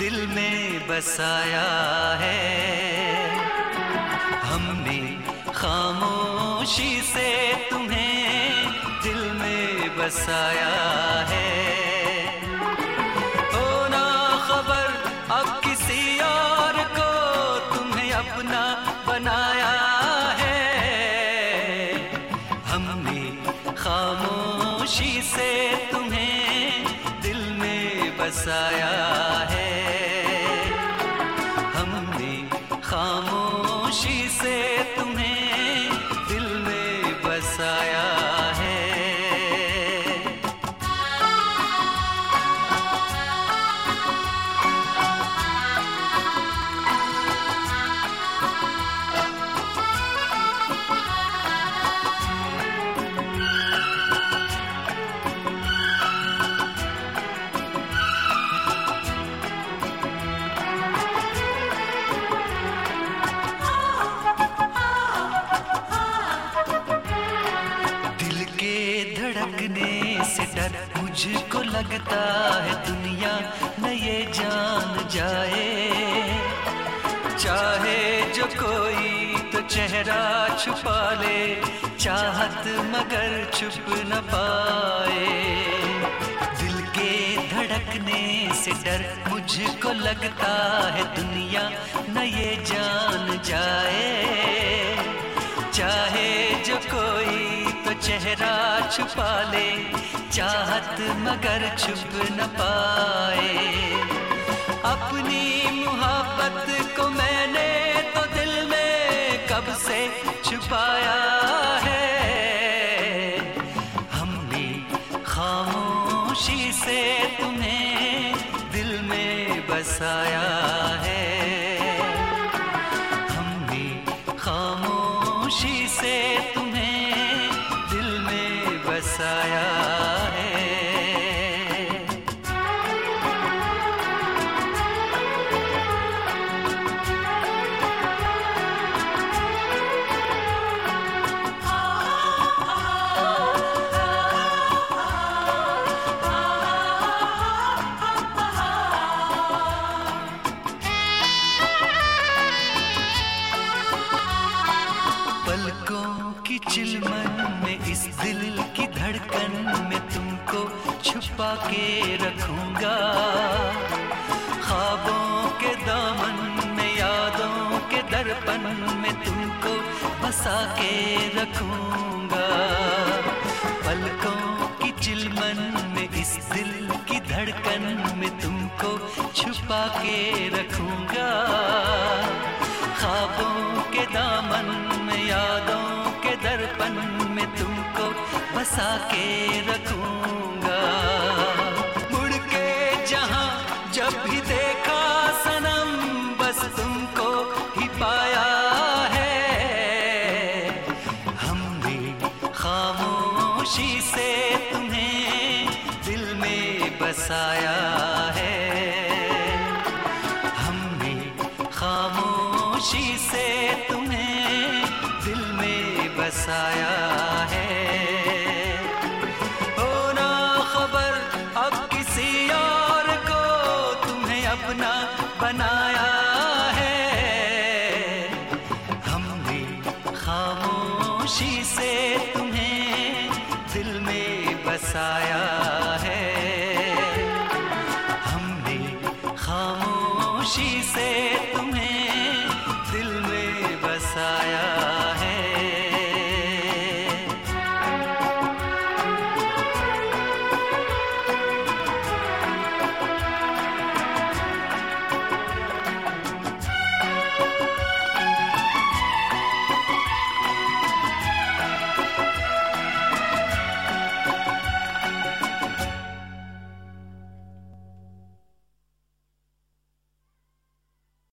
दिल में बसाया है। हमने खामोशी से तुम्हें दिल में बसाया है। हो ना खबर अब किसी और को तुम्हें अपना बनाया है। हमने खामोशी से तुम्हें दिल में बसाया है। हमने खामोशी से तुम्हें दिल में बसाया है। धड़कने से डर मुझको लगता है दुनिया न ये जान जाए। चाहे जो कोई तो चेहरा छुपा ले, चाहत मगर छुप न पाए। दिल के धड़कने से डर मुझको लगता है दुनिया न ये जान जाए। चाहे जो कोई तो चेहरा छुपा ले, चाहत मगर छुप न पाए। अपनी मोहब्बत को मैंने तो दिल में कब से छुपाया है। हमने खामोशी से तुम्हें दिल में बसाया है। हमने खामोशी से तुम्हें दिल में बसाया है। पलकों की चिलमन में इस दिल की धड़कन में तुमको छुपा के रखूंगा। ख्वाबों के दामन में यादों के दर्पण में तुमको बसा के रखूंगा। पलकों की चिलमन में इस दिल की धड़कन में तुमको छुपा के रखूंगा। ख्वाबों के दामन में यादों के दर्पण में तुमको बसा के रखूंगा। मुड़ के जहां जब भी देखा सनम बस तुमको ही पाया है। हमने खामोशी से तुम्हें दिल में बसाया है। हमने खामोशी से तुम्हें दिल में बसाया है। हो ना खबर अब किसी और को तुम्हें अपना बनाया है। हमने खामोशी से तुम्हें दिल में बसाया है। हमने खामोशी से तुम्हें दिल में बसाया